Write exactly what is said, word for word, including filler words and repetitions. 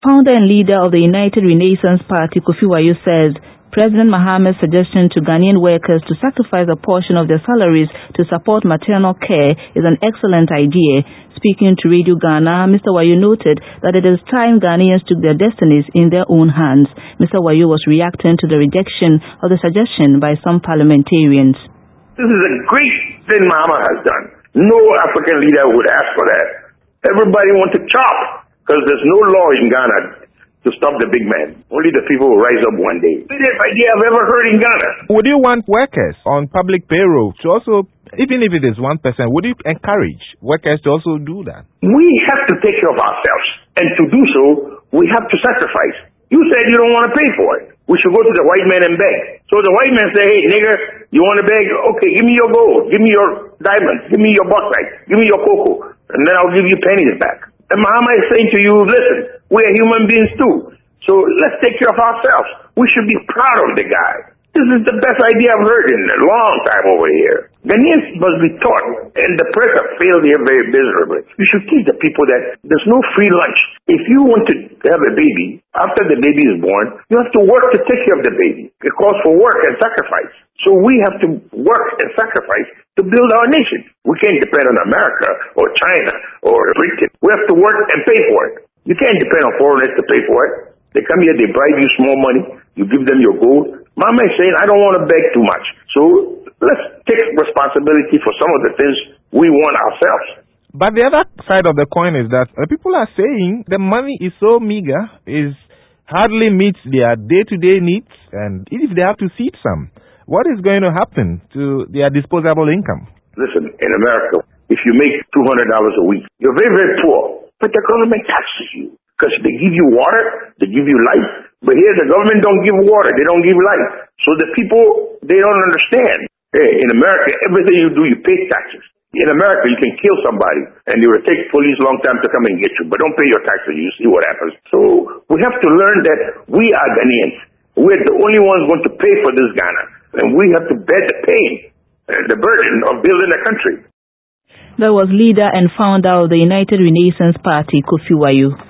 Founder and leader of the United Renaissance Party, Kofi Wayo, says President Mahama's suggestion to Ghanaian workers to sacrifice a portion of their salaries to support maternal care is an excellent idea. Speaking to Radio Ghana, Mister Wayo noted that it is time Ghanaians took their destinies in their own hands. Mister Wayo was reacting to the rejection of the suggestion by some parliamentarians. This is a great thing Mahama has done. No African leader would ask for that. Everybody wants to chop because there's no law in Ghana to stop the big man. Only the people will rise up one day. The best idea I've ever heard in Ghana. Would you want workers on public payroll to also, even if it is one percent, would you encourage workers to also do that? We have to take care of ourselves. And to do so, we have to sacrifice. You said you don't want to pay for it. We should go to the white man and beg. So the white man say, hey, nigger, you want to beg? Okay, give me your gold. Give me your diamonds. Give me your bauxite. Give me your cocoa. And then I'll give you pennies back. And Mahama is saying to you, listen, we are human beings too. So let's take care of ourselves. We should be proud of the guy. This is the best idea I've heard in a long time over here. Ghanaians must be taught, and the press have failed here very miserably. You should teach the people that there's no free lunch. If you want to have a baby, after the baby is born, you have to work to take care of the baby. It calls for work and sacrifice. So we have to work and sacrifice to build our nation. We can't depend on America or China or Britain. We have to work and pay for it. You can't depend on foreigners to pay for it. They come here, they bribe you small money, you give them your gold. Mama is saying, I don't want to beg too much. So let's take responsibility for some of the things we want ourselves. But the other side of the coin is that people are saying the money is so meager, is hardly meets their day-to-day needs, and if they have to feed some, what is going to happen to their disposable income? Listen, in America, if you make two hundred dollars a week, you're very, very poor, but the government taxes you. Because they give you water, they give you life. But here the government don't give water, they don't give life. So the people, they don't understand. Hey, in America, everything you do, you pay taxes. In America, you can kill somebody, and it will take police a long time to come and get you. But don't pay your taxes, you see what happens. So we have to learn that we are Ghanaians. We're the only ones going to pay for this Ghana. And we have to bear the pain, uh, the burden of building a country. That was leader and founder of the United Renaissance Party, Kofi Wayo.